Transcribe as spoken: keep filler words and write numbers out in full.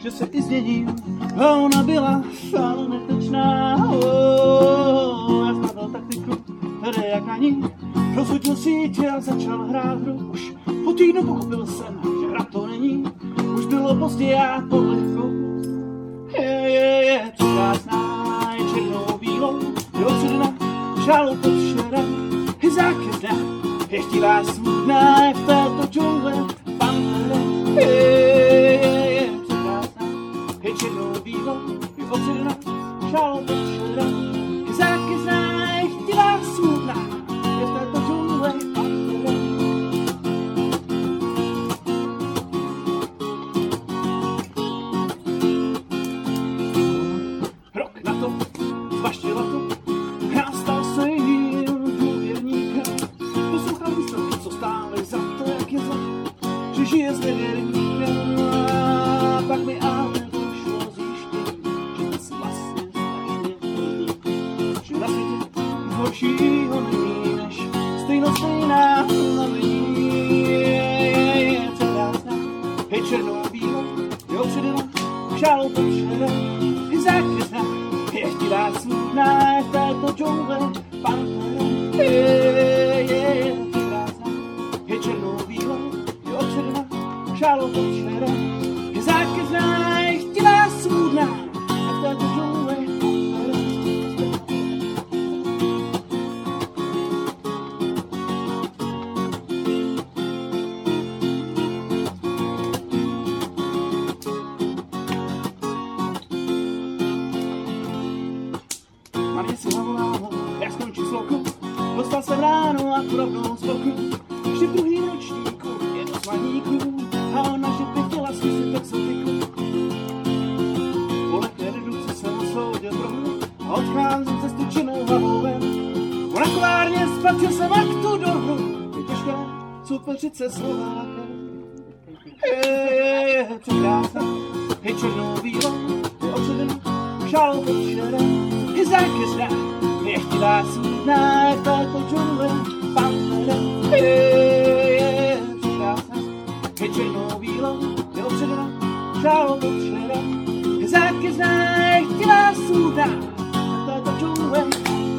že se i změním. A ona byla stále netečná. Oh, já znal taktiku, tady jak ani. Rozhodil sítě a začal hrát hru. Už po týdnu pochopil jsem, že hra to není. Už bylo pozdě, já podlehkou. Je, je, je, to krásná, je černou bílou. Je odsudena, žálou pod šerem. Je zákeřná, je chtivá, smutná, je v této džungle pantera. Je, je, je, to krásná, je černou bílou. Je odsudena, žálou pod šerem. Je zákeřná, je chtivá, smutná, je v této džungle pantera. Rok na to, zvaštila to, já stal se jim důvěrníkem. Poslouchal výsledky, co stále za to, jak je zle, že žije s nevěrníkem. A pak mi ale došlo zjištění, že dnes vlastně strašně hrozný, že na světě horšího není než stejno stejná znamení. Je, je, co krásná, je černou bílou, je opředena, žálou pod šerem. Je zákeřná, je chtivá, smutná, je v této džungle pantera. Je, je, je, co krásná, je černou bílou, je opředena, žálou pod šerem. Je zákeřná, je chtivá, smutná, je v této džungle pantera. Marně si zavolala, já skončím sloku. Dostal jsem ráno a rovnou z boku. Ještě v druhým ročníku je do svaníku. A ona, že by chtěla zkusit exotiku. Po lehké redukci jsem osvoudil prohru a odcházím se stučenou hlavou ven. Ona kovárně spatřil jsem aktu do hru. Je těžké soupeřit se Slovákem. Je, je, je, co krásná, je černou bílou, je opředena, žálou pod šerem. Je zákeřná, je chtivá, smutná, je v této džungle pantera. Je, je, co krásná, je černou bílou, je opředena, žálou pod šerem. Je zákeřná, je chtivá, smutná, je v této džungle